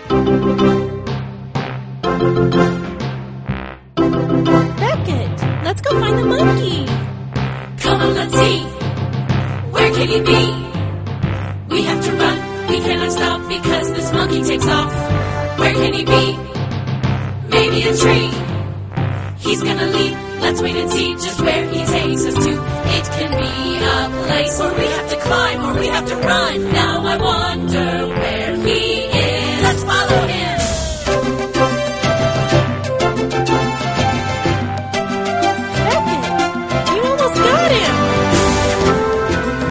Beckett, let's go find the monkey. Come on, let's see. Where can he be? We have to run. We cannot stop because this monkey takes off. Where can he be? Maybe a tree. He's gonna leap. Let's wait and see just where he takes us to. It can be a place where we have to climb or we have to run. Now I wonder where